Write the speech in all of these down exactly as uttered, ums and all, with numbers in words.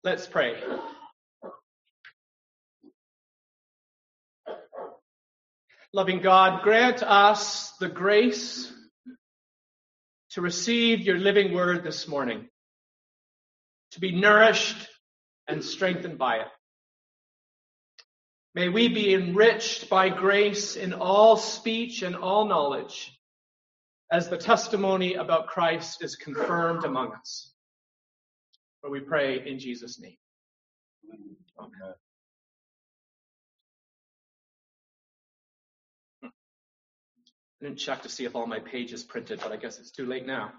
Let's pray. Loving God, grant us the grace to receive your living word this morning, to be nourished and strengthened by it. May we be enriched by grace in all speech and all knowledge, as the testimony about Christ is confirmed among us. For we pray in Jesus' name. Amen. I didn't check to see if all my pages printed, but I guess it's too late now.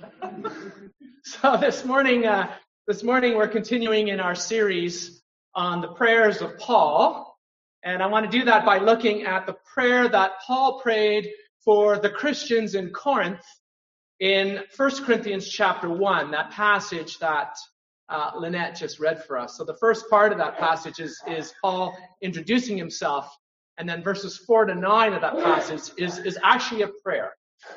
So this morning, uh, this morning we're continuing in our series on the prayers of Paul, and I want to do that by looking at the prayer that Paul prayed for the Christians in Corinth in First Corinthians chapter one, that passage that uh, Lynette just read for us. So the first part of that passage is, is Paul introducing himself. And then verses four to nine of that passage is, is actually a prayer.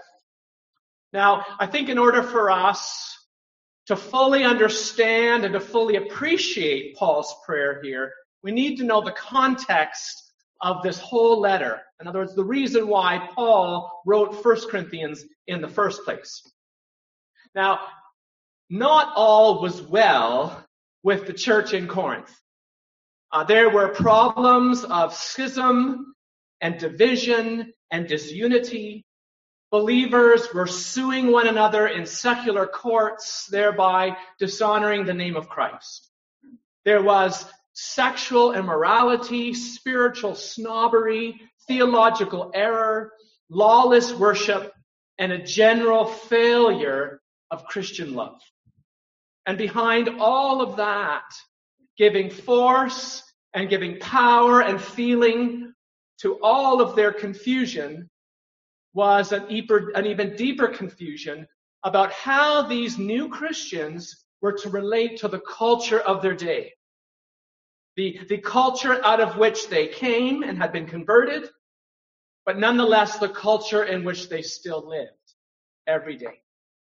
Now, I think in order for us to fully understand and to fully appreciate Paul's prayer here, we need to know the context of this whole letter. In other words, the reason why Paul wrote First Corinthians in the first place. Now, not all was well with the church in Corinth. Uh, there were problems of schism and division and disunity. Believers were suing one another in secular courts, thereby dishonoring the name of Christ. There was sexual immorality, spiritual snobbery, theological error, lawless worship, and a general failure of Christian love. And behind all of that, giving force and giving power and feeling to all of their confusion was an, deeper, an even deeper confusion about how these new Christians were to relate to the culture of their day. The, the culture out of which they came and had been converted, but nonetheless the culture in which they still lived every day.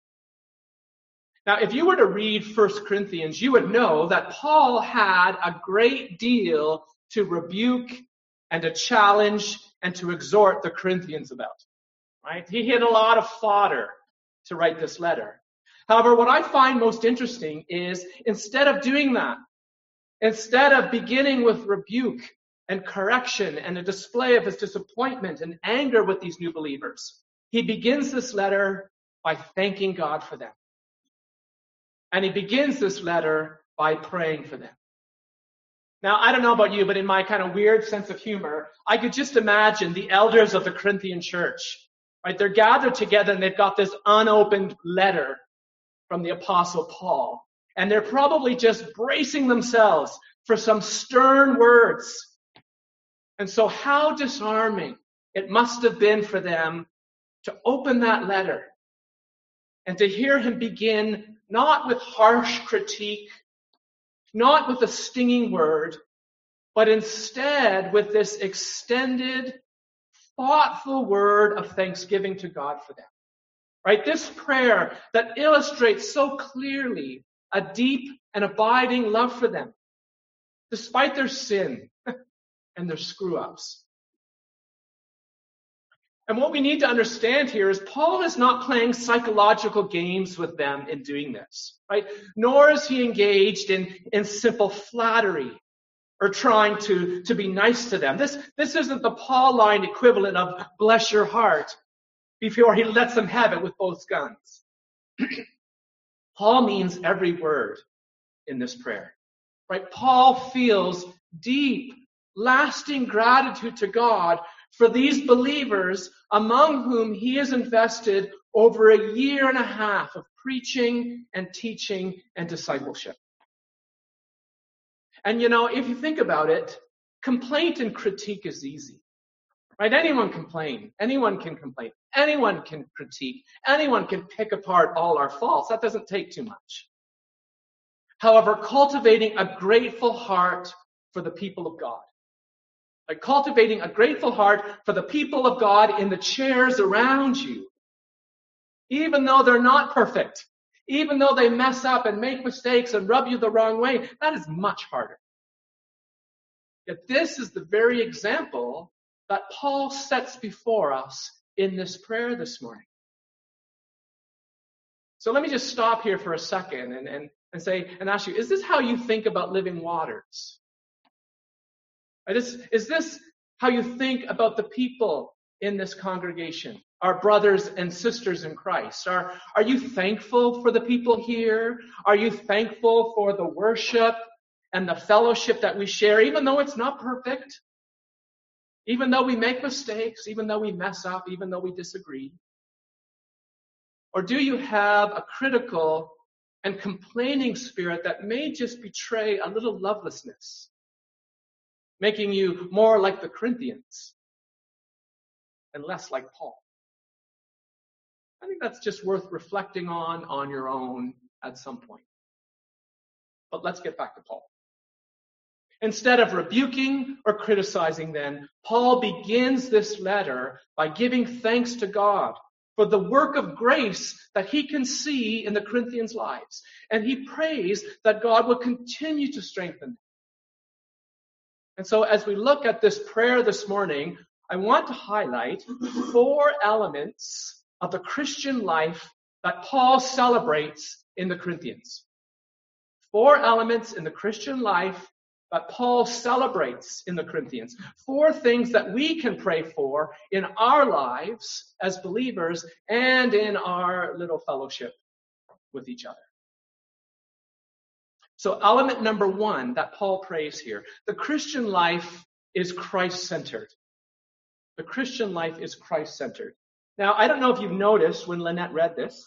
Now, if you were to read First Corinthians, you would know that Paul had a great deal to rebuke and to challenge and to exhort the Corinthians about. Right? He had a lot of fodder to write this letter. However, what I find most interesting is instead of doing that, instead of beginning with rebuke and correction and a display of his disappointment and anger with these new believers, he begins this letter by thanking God for them. And he begins this letter by praying for them. Now, I don't know about you, but in my kind of weird sense of humor, I could just imagine the elders of the Corinthian church, right? They're gathered together and they've got this unopened letter from the Apostle Paul. And they're probably just bracing themselves for some stern words. And so how disarming it must have been for them to open that letter and to hear him begin not with harsh critique, not with a stinging word, but instead with this extended, thoughtful word of thanksgiving to God for them. Right? This prayer that illustrates so clearly a deep and abiding love for them, despite their sin and their screw-ups. And what we need to understand here is Paul is not playing psychological games with them in doing this, right? Nor is he engaged in, in simple flattery or trying to, to be nice to them. This, this isn't the Pauline equivalent of bless your heart before he lets them have it with both guns. Paul means every word in this prayer, right? Paul feels deep, lasting gratitude to God for these believers among whom he has invested over a year and a half of preaching and teaching and discipleship. And you know, if you think about it, complaint and critique is easy, right? Anyone can complain. Anyone can complain. Anyone can critique. Anyone can pick apart all our faults. That doesn't take too much. However, cultivating a grateful heart for the people of God, like cultivating a grateful heart for the people of God in the chairs around you, even though they're not perfect, even though they mess up and make mistakes and rub you the wrong way, that is much harder. Yet this is the very example that Paul sets before us in this prayer this morning. So let me just stop here for a second and, and, and say and ask you, is this how you think about living waters? Is, is this how you think about the people in this congregation, our brothers and sisters in Christ? Are, are you thankful for the people here? Are you thankful for the worship and the fellowship that we share, even though it's not perfect? Even though we make mistakes, even though we mess up, even though we disagree? Or do you have a critical and complaining spirit that may just betray a little lovelessness, making you more like the Corinthians and less like Paul? I think that's just worth reflecting on on your own at some point. But let's get back to Paul. Instead of rebuking or criticizing then, Paul begins this letter by giving thanks to God for the work of grace that he can see in the Corinthians' lives. And he prays that God will continue to strengthen them. And so as we look at this prayer this morning, I want to highlight four elements of the Christian life that Paul celebrates in the Corinthians. Four elements in the Christian life that Paul celebrates in the Corinthians. Four things that we can pray for in our lives as believers and in our little fellowship with each other. So element number one that Paul prays here, the Christian life is Christ-centered. The Christian life is Christ-centered. Now, I don't know if you've noticed when Lynette read this,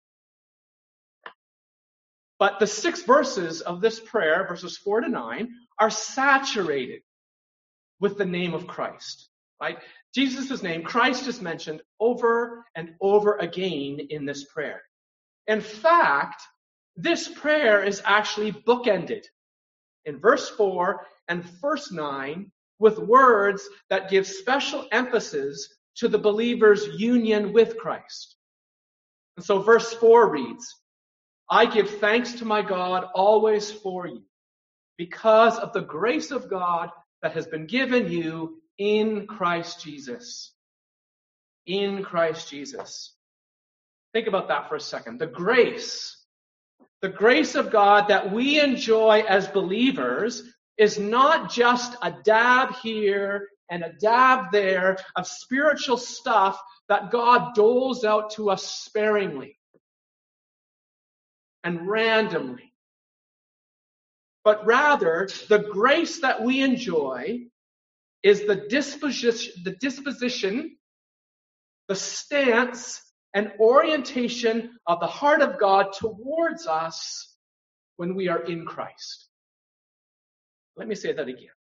but the six verses of this prayer, verses four to nine, are saturated with the name of Christ, right? Jesus' name, Christ, is mentioned over and over again in this prayer. In fact, this prayer is actually bookended in verse four and verse nine with words that give special emphasis to the believer's union with Christ. And so verse four reads, I give thanks to my God always for you, because of the grace of God that has been given you in Christ Jesus. In Christ Jesus. Think about that for a second. The grace, the grace of God that we enjoy as believers is not just a dab here and a dab there of spiritual stuff that God doles out to us sparingly and randomly. But rather, the grace that we enjoy is the disposition, the disposition, the stance, and orientation of the heart of God towards us when we are in Christ. Let me say that again.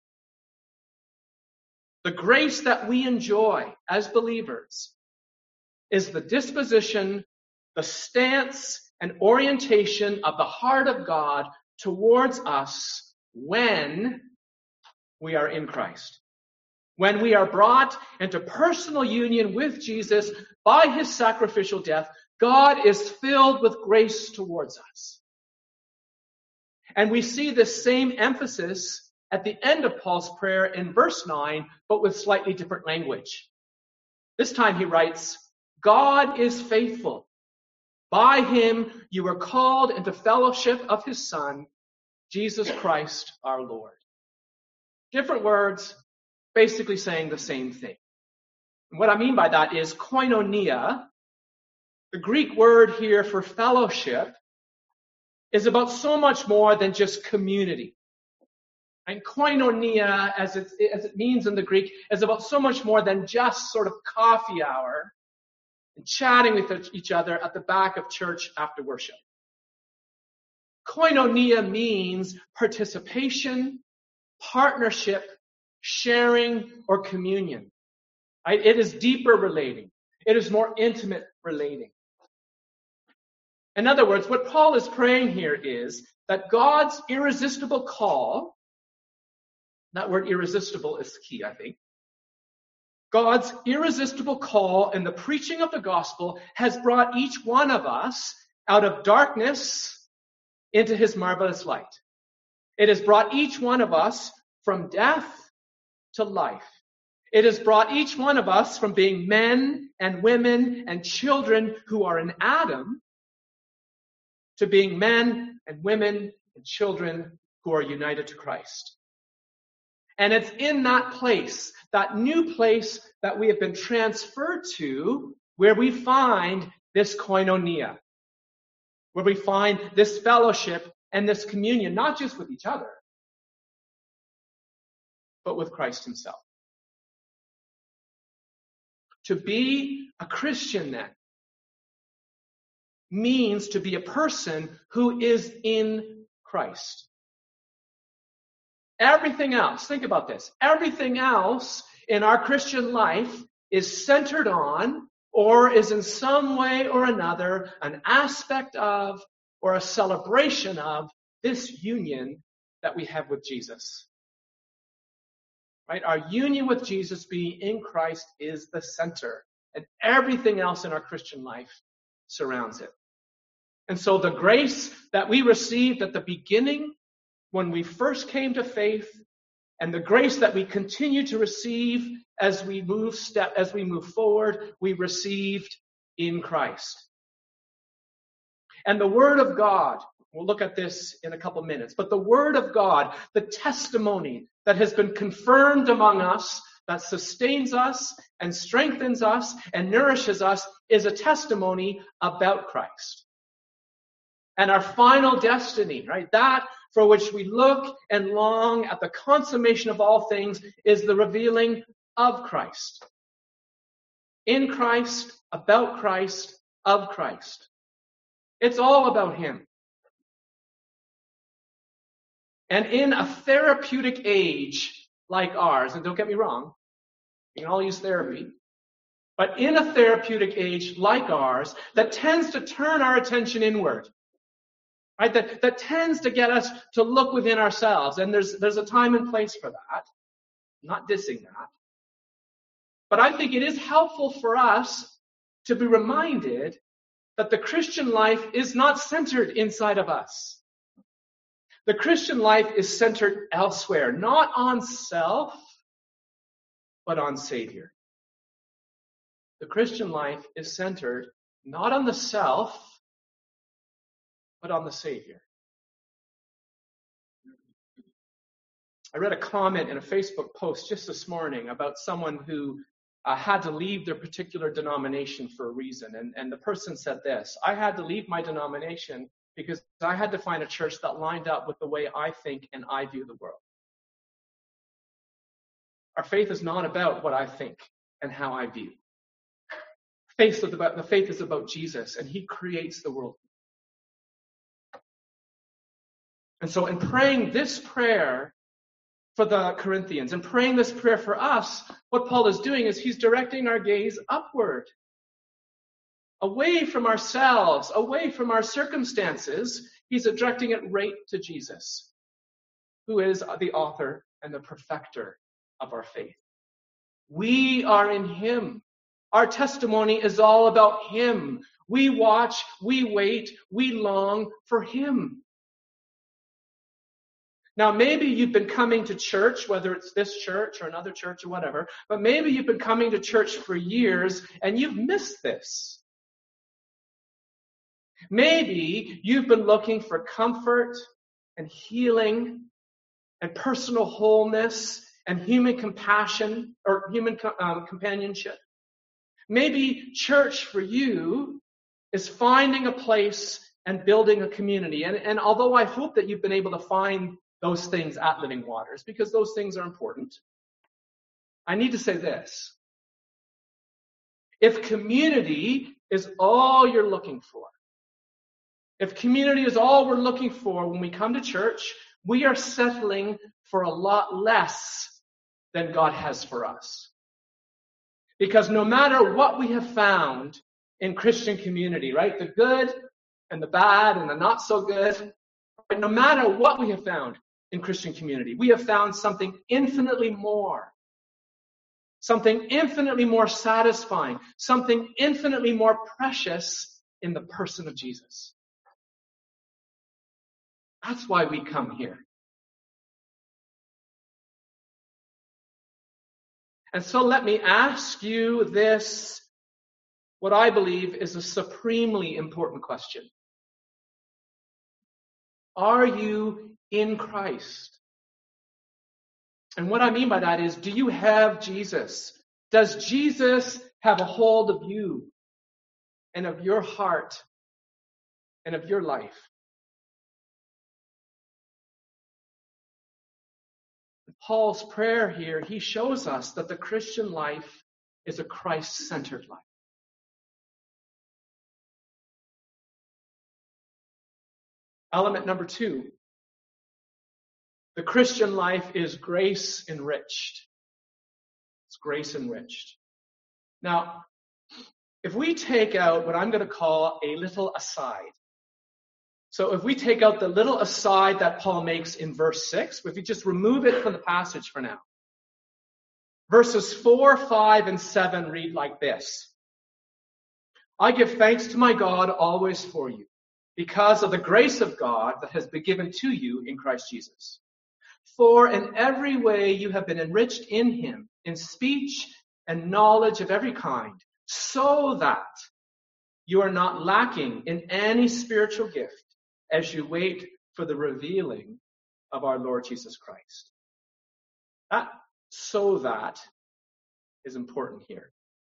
The grace that we enjoy as believers is the disposition, the stance, and orientation of the heart of God towards us when we are in Christ. When we are brought into personal union with Jesus by his sacrificial death, God is filled with grace towards us. And we see this same emphasis at the end of Paul's prayer in verse nine, but with slightly different language. This time he writes, God is faithful. By him you were called into fellowship of his Son, Jesus Christ our Lord. Different words, basically saying the same thing. And what I mean by that is koinonia, the Greek word here for fellowship, is about so much more than just community. And koinonia, as it, as it means in the Greek, is about so much more than just sort of coffee hour and chatting with each other at the back of church after worship. Koinonia means participation, partnership, sharing, or communion. Right? It is deeper relating. It is more intimate relating. In other words, what Paul is praying here is that God's irresistible call, that word irresistible is key, I think. God's irresistible call in the preaching of the gospel has brought each one of us, out of darkness into his marvelous light. It has brought each one of us from death to life. It has brought each one of us from being men and women and children who are in Adam to being men and women and children who are united to Christ. And it's in that place, that new place that we have been transferred to, where we find this koinonia, where we find this fellowship and this communion, not just with each other, but with Christ himself. To be a Christian, then, means to be a person who is in Christ. Everything else, think about this, everything else in our Christian life is centered on, or is in some way or another an aspect of, or a celebration of, this union that we have with Jesus. Right? Our union with Jesus, being in Christ, is the center. And everything else in our Christian life surrounds it. And so the grace that we received at the beginning, when we first came to faith, and the grace that we continue to receive as we move step, as we move forward, we received in Christ. And the Word of God, we'll look at this in a couple minutes, but the Word of God, the testimony that has been confirmed among us, that sustains us and strengthens us and nourishes us, is a testimony about Christ. And our final destiny, right, that for which we look and long at the consummation of all things, is the revealing of Christ. In Christ, about Christ, of Christ. It's all about him. And in a therapeutic age like ours, and don't get me wrong, you can all use therapy, but in a therapeutic age like ours, that tends to turn our attention inward, right? That, that tends to get us to look within ourselves. And there's, there's a time and place for that. I'm not dissing that. But I think it is helpful for us to be reminded that the Christian life is not centered inside of us. The Christian life is centered elsewhere, not on self, but on Savior. The Christian life is centered not on the self, but on the Savior. I read a comment in a Facebook post just this morning about someone who uh, had to leave their particular denomination for a reason. And, and the person said this: I had to leave my denomination because I had to find a church that lined up with the way I think and I view the world. Our faith is not about what I think and how I view. Faith is about, the faith is about Jesus, and he creates the world. And so in praying this prayer for the Corinthians, and praying this prayer for us, what Paul is doing is he's directing our gaze upward, away from ourselves, away from our circumstances. He's directing it right to Jesus, who is the author and the perfecter of our faith. We are in him. Our testimony is all about him. We watch, we wait, we long for him. Now, maybe you've been coming to church, whether it's this church or another church or whatever, but maybe you've been coming to church for years and you've missed this. Maybe you've been looking for comfort and healing and personal wholeness and human compassion or human um, companionship. Maybe church for you is finding a place and building a community. And, and although I hope that you've been able to find those things at Living Waters, because those things are important, I need to say this. If community is all you're looking for, if community is all we're looking for when we come to church, we are settling for a lot less than God has for us. Because no matter what we have found in Christian community, right, the good and the bad and the not so good, right, no matter what we have found in Christian community, we have found something infinitely more, something infinitely more satisfying, something infinitely more precious in the person of Jesus. That's why we come here. And so let me ask you this, what I believe is a supremely important question. Are you in Christ? And what I mean by that is, do you have Jesus? Does Jesus have a hold of you and of your heart and of your life? Paul's prayer here, he shows us that the Christian life is a Christ-centered life. Element number two, the Christian life is grace enriched. It's grace enriched. Now, if we take out what I'm going to call a little aside, so if we take out the little aside that Paul makes in verse six, if we just remove it from the passage for now, verses four, five, and seven read like this. I give thanks to my God always for you, because of the grace of God that has been given to you in Christ Jesus. For in every way you have been enriched in him, in speech and knowledge of every kind, so that you are not lacking in any spiritual gift as you wait for the revealing of our Lord Jesus Christ. That so that is important here.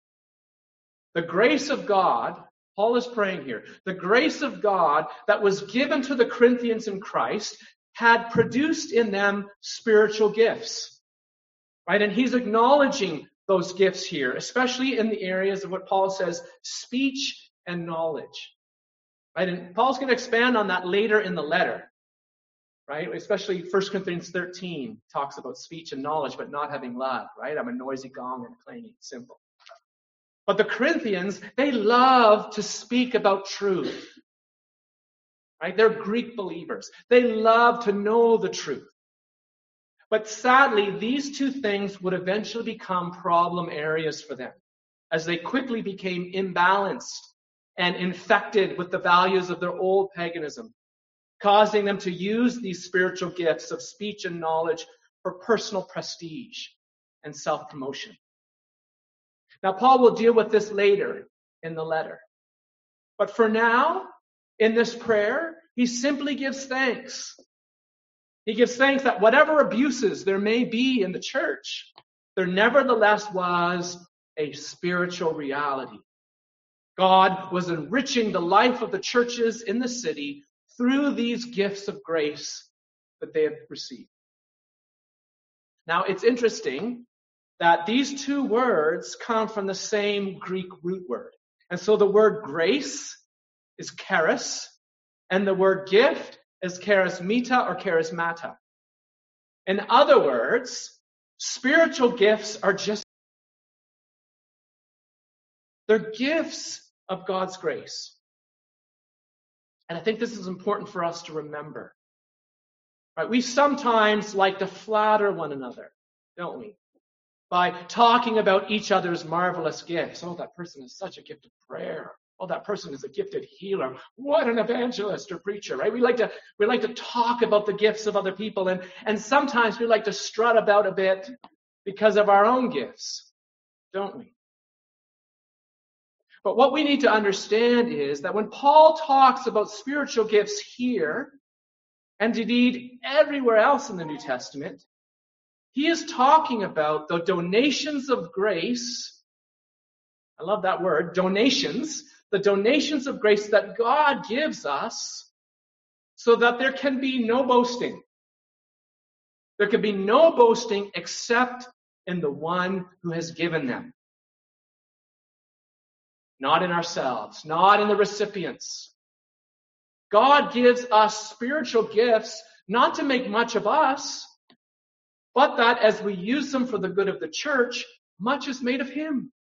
The grace of God, Paul is praying here, the grace of God that was given to the Corinthians in Christ had produced in them spiritual gifts. Right? And he's acknowledging those gifts here, especially in the areas of what Paul says, speech and knowledge. Right? And Paul's going to expand on that later in the letter. Right? Especially First Corinthians thirteen talks about speech and knowledge, but not having love. Right? I'm a noisy gong and a clanging cymbal. But the Corinthians, they love to speak about truth. Right? They're Greek believers. They love to know the truth. But sadly, these two things would eventually become problem areas for them as they quickly became imbalanced and infected with the values of their old paganism, causing them to use these spiritual gifts of speech and knowledge for personal prestige and self-promotion. Now, Paul will deal with this later in the letter. But for now, in this prayer, he simply gives thanks. He gives thanks that whatever abuses there may be in the church, there nevertheless was a spiritual reality. God was enriching the life of the churches in the city through these gifts of grace that they had received. Now, it's interesting that these two words come from the same Greek root word. And so the word grace is charis, and the word gift is charismata or charismata. In other words, spiritual gifts are just, they're gifts of God's grace. And I think this is important for us to remember. Right? We sometimes like to flatter one another, don't we? By talking about each other's marvelous gifts. Oh, that person is such a gift of prayer. Oh, that person is a gifted healer. What an evangelist or preacher, right? We like to we like to talk about the gifts of other people, and, and sometimes we like to strut about a bit because of our own gifts, don't we? But what we need to understand is that when Paul talks about spiritual gifts here, and indeed everywhere else in the New Testament, he is talking about the donations of grace. I love that word, donations. The donations of grace that God gives us so that there can be no boasting. There can be no boasting except in the one who has given them. Not in ourselves, not in the recipients. God gives us spiritual gifts not to make much of us, but that as we use them for the good of the church, much is made of him.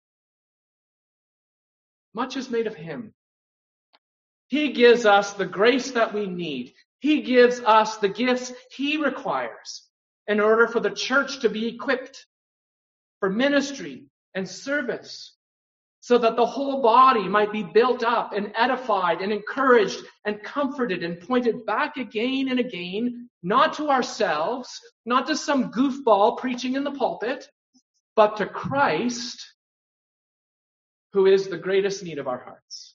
Much is made of him. He gives us the grace that we need. He gives us the gifts he requires in order for the church to be equipped for ministry and service so that the whole body might be built up and edified and encouraged and comforted and pointed back again and again, not to ourselves, not to some goofball preaching in the pulpit, but to Christ, who is the greatest need of our hearts.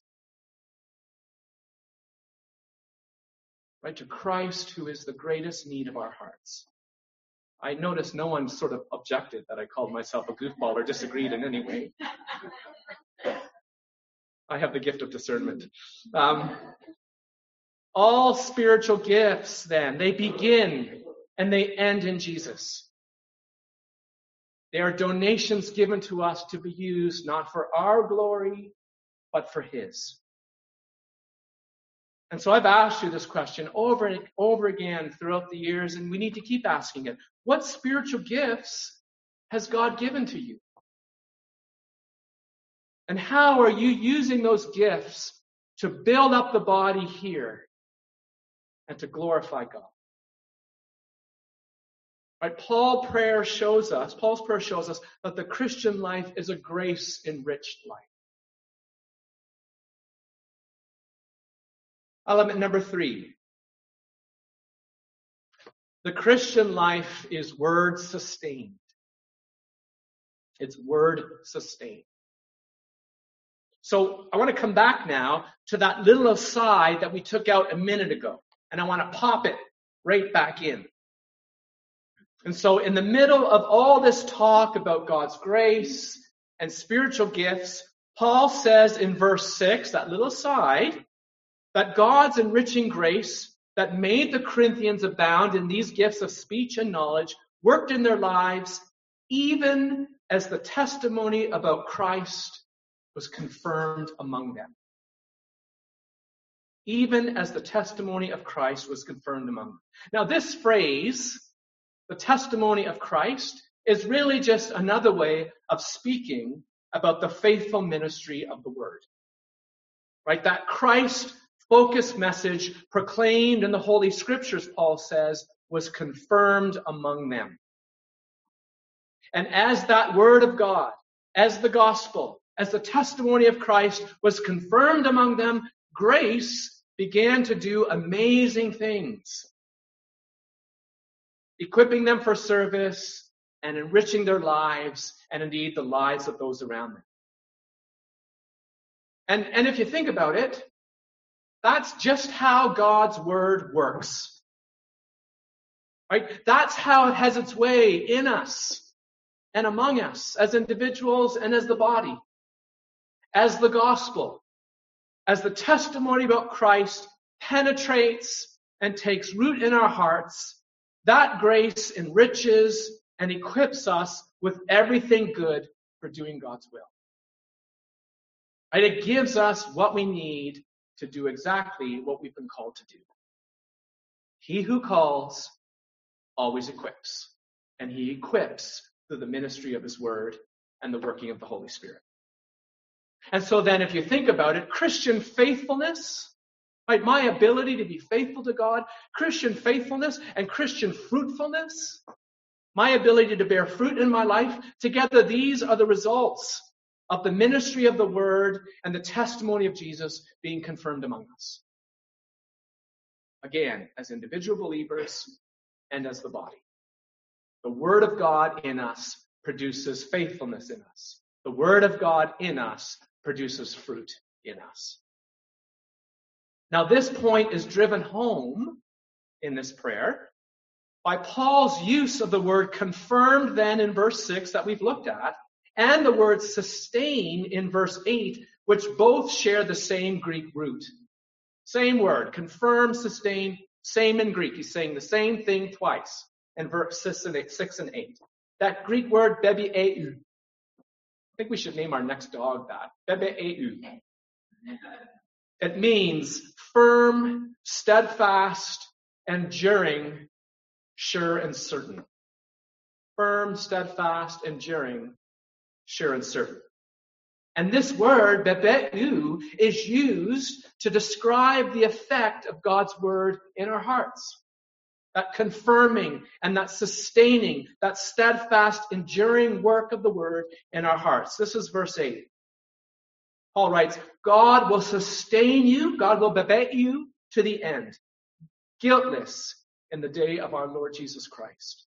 Right? To Christ, who is the greatest need of our hearts. I noticed no one sort of objected that I called myself a goofball or disagreed in any way. I have the gift of discernment. Um, all spiritual gifts, then, they begin and they end in Jesus. They are donations given to us to be used not for our glory, but for His. And so I've asked you this question over and over again throughout the years, and we need to keep asking it. What spiritual gifts has God given to you? And how are you using those gifts to build up the body here and to glorify God? Right? Paul prayer shows us, Paul's prayer shows us that the Christian life is a grace-enriched life. Element number three. The Christian life is word-sustained. It's word-sustained. So I want to come back now to that little aside that we took out a minute ago. And I want to pop it right back in. And so in the middle of all this talk about God's grace and spiritual gifts, Paul says in verse six, that little aside, that God's enriching grace that made the Corinthians abound in these gifts of speech and knowledge worked in their lives, even as the testimony about Christ was confirmed among them. Even as the testimony of Christ was confirmed among them. Now this phrase, the testimony of Christ, is really just another way of speaking about the faithful ministry of the Word. Right? That Christ-focused message proclaimed in the Holy Scriptures, Paul says, was confirmed among them. And as that Word of God, as the gospel, as the testimony of Christ was confirmed among them, grace began to do amazing things, equipping them for service and enriching their lives and indeed the lives of those around them. And, and if you think about it, that's just how God's Word works. Right? That's how it has its way in us and among us as individuals and as the body. As the gospel, as the testimony about Christ penetrates and takes root in our hearts, that grace enriches and equips us with everything good for doing God's will. Right? It gives us what we need to do exactly what we've been called to do. He who calls always equips, and he equips through the ministry of his word and the working of the Holy Spirit. And so then if you think about it, Christian faithfulness, right, my ability to be faithful to God, Christian faithfulness and Christian fruitfulness, my ability to bear fruit in my life, together these are the results of the ministry of the Word and the testimony of Jesus being confirmed among us. Again, as individual believers and as the body. The Word of God in us produces faithfulness in us. The Word of God in us produces fruit in us. Now this point is driven home in this prayer by Paul's use of the word confirmed then in verse six that we've looked at, and the word sustain in verse eight, which both share the same Greek root. Same word, confirm, sustain, same in Greek. He's saying the same thing twice in verse six and eight. That Greek word, bebieu. I think we should name our next dog that. Bebe'eu. It means firm, steadfast, enduring, sure and certain. Firm, steadfast, enduring, sure and certain. And this word, bebe'eu, is used to describe the effect of God's word in our hearts. That confirming and that sustaining, that steadfast, enduring work of the word in our hearts. This is verse eight. Paul writes, God will sustain you, God will bebet you to the end, guiltless in the day of our Lord Jesus Christ.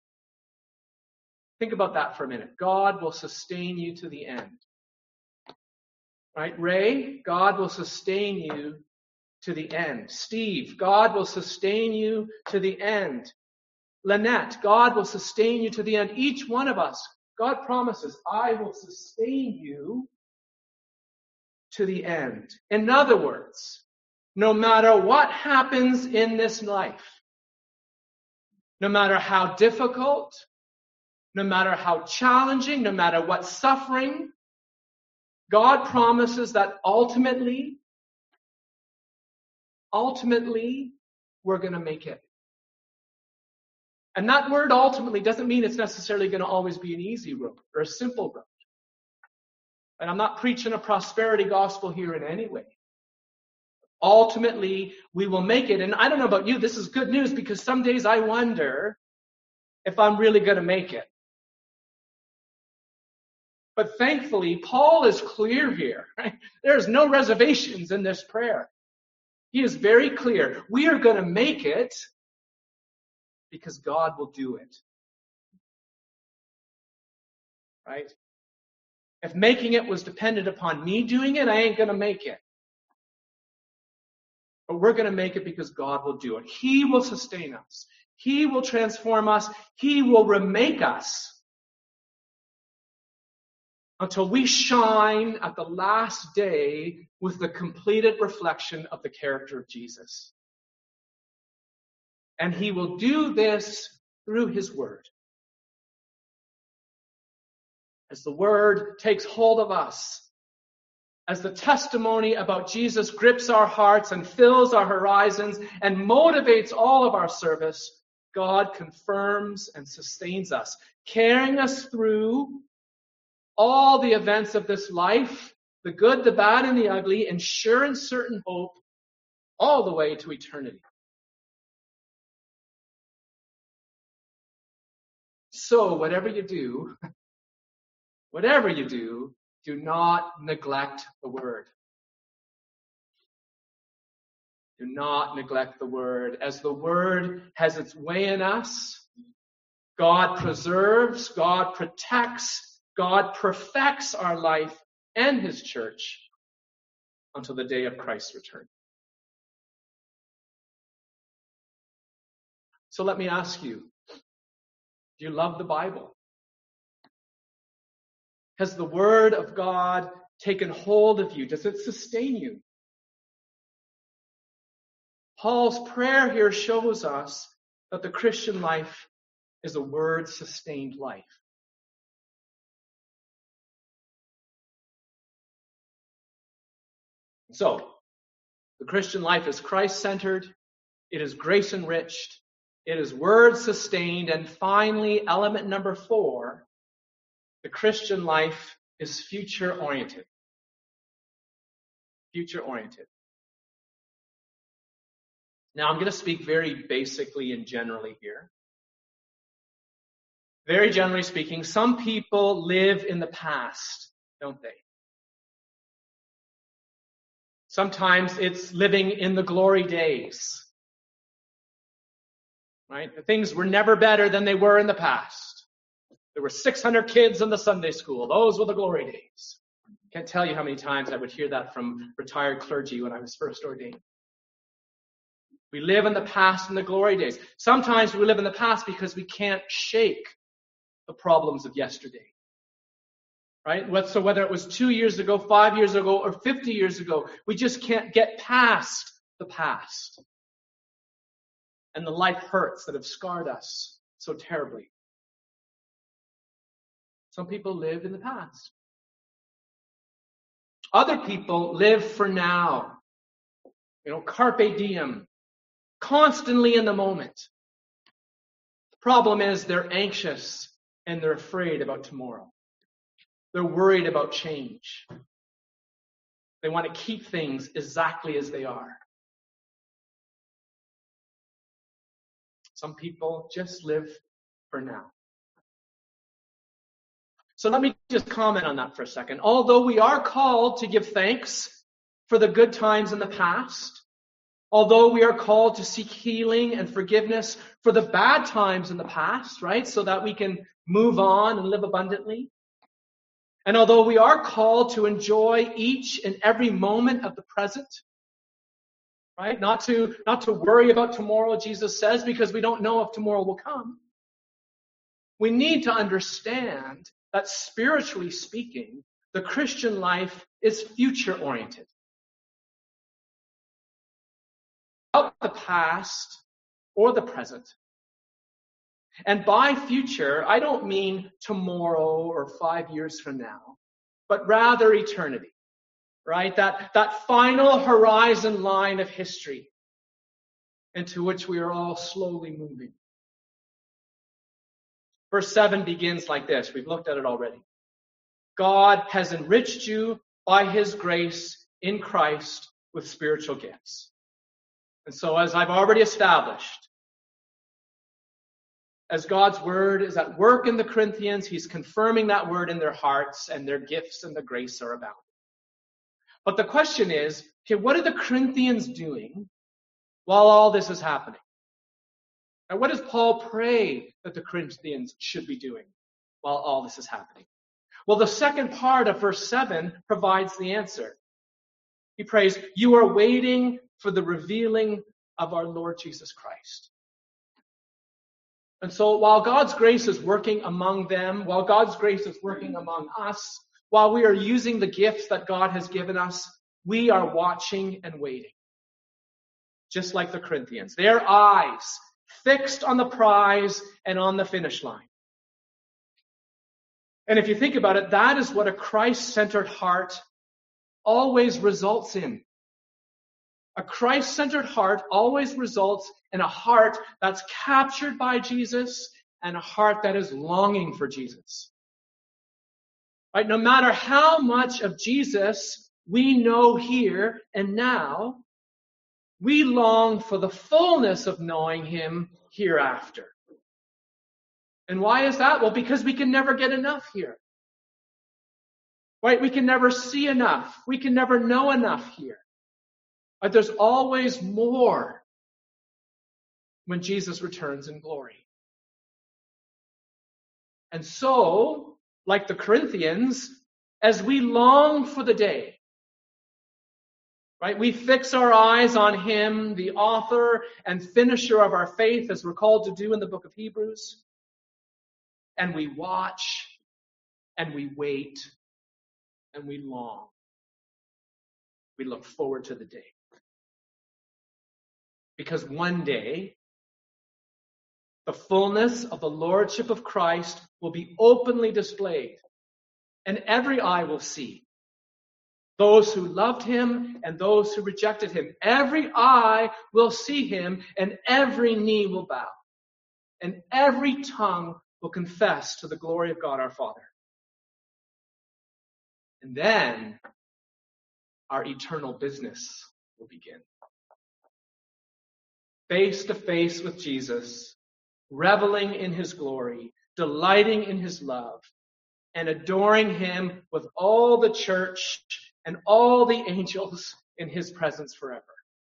Think about that for a minute. God will sustain you to the end. Right? Ray, God will sustain you to the end. Steve, God will sustain you to the end. Lynette, God will sustain you to the end. Each one of us, God promises, I will sustain you to the end. In other words, no matter what happens in this life, no matter how difficult, no matter how challenging, no matter what suffering, God promises that ultimately, ultimately, we're going to make it. And that word ultimately doesn't mean it's necessarily going to always be an easy road or a simple road. And I'm not preaching a prosperity gospel here in any way. Ultimately, we will make it. And I don't know about you, this is good news because some days I wonder if I'm really going to make it. But thankfully, Paul is clear here. Right? There's no reservations in this prayer. He is very clear. We are going to make it because God will do it. Right? If making it was dependent upon me doing it, I ain't going to make it. But we're going to make it because God will do it. He will sustain us. He will transform us. He will remake us until we shine at the last day with the completed reflection of the character of Jesus. And he will do this through his word. As the word takes hold of us, as the testimony about Jesus grips our hearts and fills our horizons and motivates all of our service, God confirms and sustains us, carrying us through all the events of this life, the good, the bad, and the ugly, in sure and certain hope, all the way to eternity. So, whatever you do, whatever you do, do not neglect the word. Do not neglect the word. As the word has its way in us, God preserves, God protects, God perfects our life and his church until the day of Christ's return. So let me ask you, do you love the Bible? Has the word of God taken hold of you? Does it sustain you? Paul's prayer here shows us that the Christian life is a word-sustained life. So, the Christian life is Christ-centered, it is grace-enriched, it is word-sustained, and finally, element number four, the Christian life is future-oriented. Future-oriented. Now, I'm going to speak very basically and generally here. Very generally speaking, some people live in the past, don't they? Sometimes it's living in the glory days. Right? Things were never better than they were in the past. There were six hundred kids in the Sunday school. Those were the glory days. Can't tell you how many times I would hear that from retired clergy when I was first ordained. We live in the past in the glory days. Sometimes we live in the past because we can't shake the problems of yesterday. Right? So whether it was two years ago, five years ago, or fifty years ago, we just can't get past the past. And the life hurts that have scarred us so terribly. Some people live in the past. Other people live for now. You know, carpe diem. Constantly in the moment. The problem is they're anxious and they're afraid about tomorrow. They're worried about change. They want to keep things exactly as they are. Some people just live for now. So let me just comment on that for a second. Although we are called to give thanks for the good times in the past, although we are called to seek healing and forgiveness for the bad times in the past, right, so that we can move on and live abundantly, and although we are called to enjoy each and every moment of the present, right, not to, not to worry about tomorrow, Jesus says, because we don't know if tomorrow will come, we need to understand that spiritually speaking, the Christian life is future-oriented. About the past or the present. And by future, I don't mean tomorrow or five years from now, but rather eternity, right? That, that final horizon line of history into which we are all slowly moving. Verse seven begins like this. We've looked at it already. God has enriched you by his grace in Christ with spiritual gifts. And so, as I've already established, as God's word is at work in the Corinthians, he's confirming that word in their hearts, and their gifts and the grace are abounding. But the question is, okay, what are the Corinthians doing while all this is happening? And what does Paul pray that the Corinthians should be doing while all this is happening? Well, the second part of verse seven provides the answer. He prays, you are waiting for the revealing of our Lord Jesus Christ. And so while God's grace is working among them, while God's grace is working among us, while we are using the gifts that God has given us, we are watching and waiting. Just like the Corinthians. Their eyes fixed on the prize and on the finish line. And if you think about it, that is what a Christ-centered heart always results in. A Christ-centered heart always results in a heart that's captured by Jesus and a heart that is longing for Jesus. Right? No matter how much of Jesus we know here and now, we long for the fullness of knowing him hereafter. And why is that? Well, because we can never get enough here. Right? We can never see enough. We can never know enough here. Right? There's always more when Jesus returns in glory. And so, like the Corinthians, as we long for the day, right, we fix our eyes on him, the author and finisher of our faith, as we're called to do in the book of Hebrews, and we watch, and we wait, and we long. We look forward to the day. Because one day, the fullness of the Lordship of Christ will be openly displayed, and every eye will see. Those who loved him and those who rejected him. Every eye will see him, and every knee will bow. And every tongue will confess to the glory of God our Father. And then our eternal business will begin. Face to face with Jesus, reveling in his glory, delighting in his love, and adoring him with all the church and all the angels in his presence forever.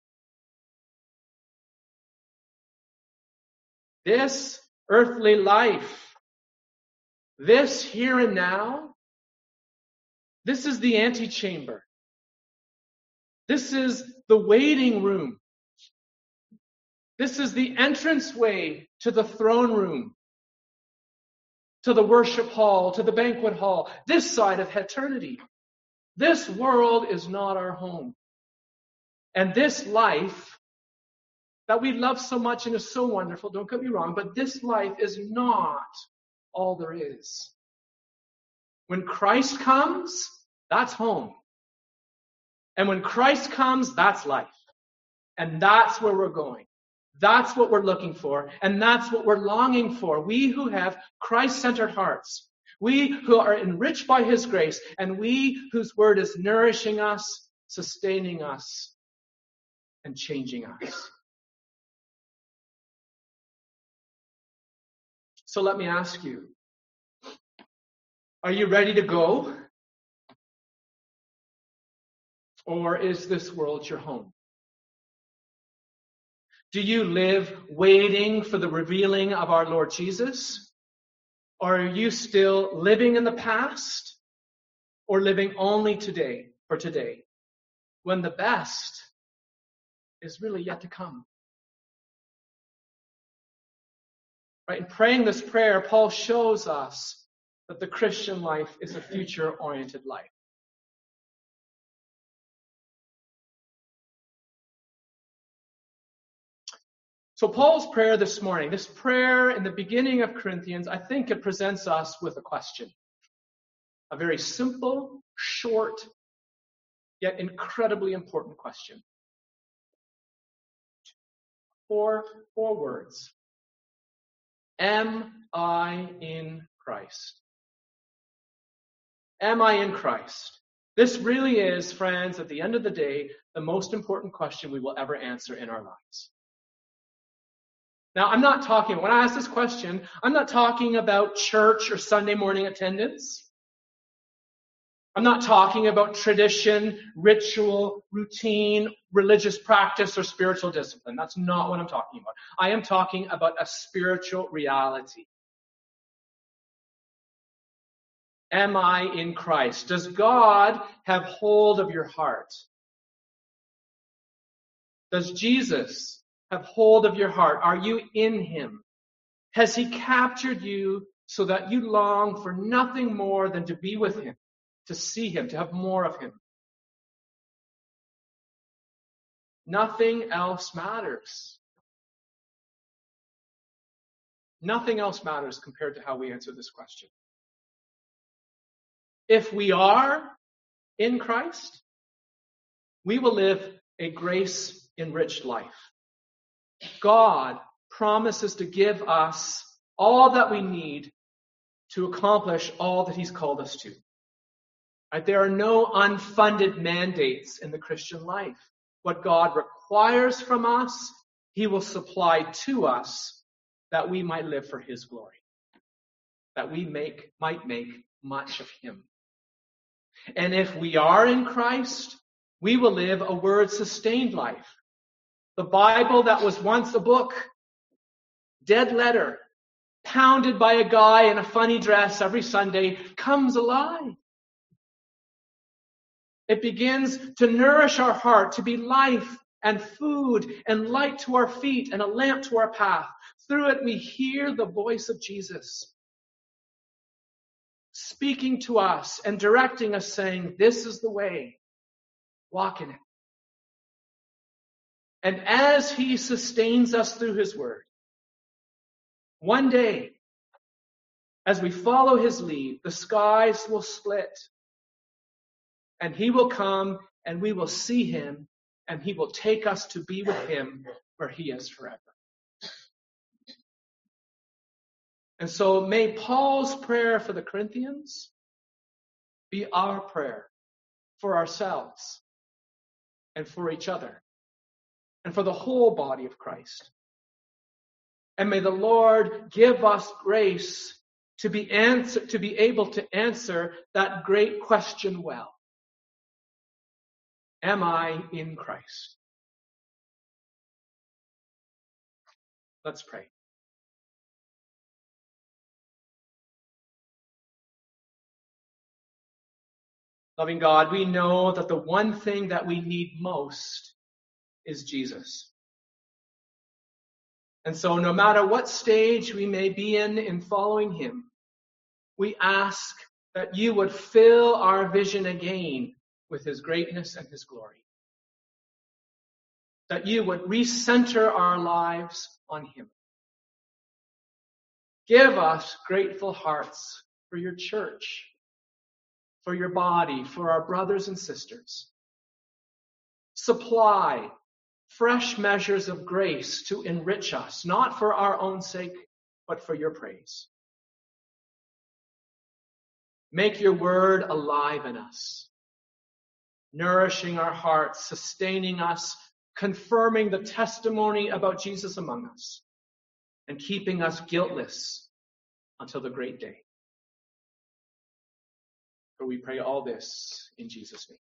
This earthly life, this here and now, this is the antechamber. This is the waiting room. This is the entranceway to the throne room, to the worship hall, to the banquet hall, this side of eternity. This world is not our home. And this life that we love so much and is so wonderful, don't get me wrong, but this life is not all there is. When Christ comes, that's home. And when Christ comes, that's life. And that's where we're going. That's what we're looking for. And that's what we're longing for. We who have Christ-centered hearts. We who are enriched by his grace. And we whose word is nourishing us, sustaining us, and changing us. So let me ask you, Are you ready to go? Or is this world your home? Do you live waiting for the revealing of our Lord Jesus? Or are you still living in the past? Or living only today, for today, when the best is really yet to come? Right? In praying this prayer, Paul shows us that the Christian life is a future-oriented life. So Paul's prayer this morning, this prayer in the beginning of Corinthians, I think it presents us with a question. A very simple, short, yet incredibly important question. Four, four words. Am I in Christ? Am I in Christ? This really is, friends, at the end of the day, the most important question we will ever answer in our lives. Now, I'm not talking, when I ask this question, I'm not talking about church or Sunday morning attendance. I'm not talking about tradition, ritual, routine, religious practice, or spiritual discipline. That's not what I'm talking about. I am talking about a spiritual reality. Am I in Christ? Does God have hold of your heart? Does Jesus have hold of your heart? Are you in him? Has he captured you so that you long for nothing more than to be with him, to see him, to have more of him? Nothing else matters. Nothing else matters compared to how we answer this question. If we are in Christ, we will live a grace-enriched life. God promises to give us all that we need to accomplish all that he's called us to. Right? There are no unfunded mandates in the Christian life. What God requires from us, he will supply to us that we might live for his glory, that we make might make much of him. And if we are in Christ, we will live a word-sustained life. The Bible that was once a book, dead letter, pounded by a guy in a funny dress every Sunday, comes alive. It begins to nourish our heart, to be life and food and light to our feet and a lamp to our path. Through it, we hear the voice of Jesus speaking to us and directing us, saying, this is the way, walk in it. And as he sustains us through his word, one day, as we follow his lead, the skies will split, and he will come, and we will see him, and he will take us to be with him where he is forever. And so may Paul's prayer for the Corinthians be our prayer for ourselves and for each other and for the whole body of Christ. And may the Lord give us grace to be answer, to be able to answer that great question well. Am I in Christ? Let's pray. Loving God, we know that the one thing that we need most is Jesus. And so no matter what stage we may be in in following him, we ask that you would fill our vision again with his greatness and his glory. That you would recenter our lives on him. Give us grateful hearts for your church, for your body, for our brothers and sisters. Supply fresh measures of grace to enrich us, not for our own sake, but for your praise. Make your word alive in us, nourishing our hearts, sustaining us, confirming the testimony about Jesus among us, and keeping us guiltless until the great day. For we pray all this in Jesus' name.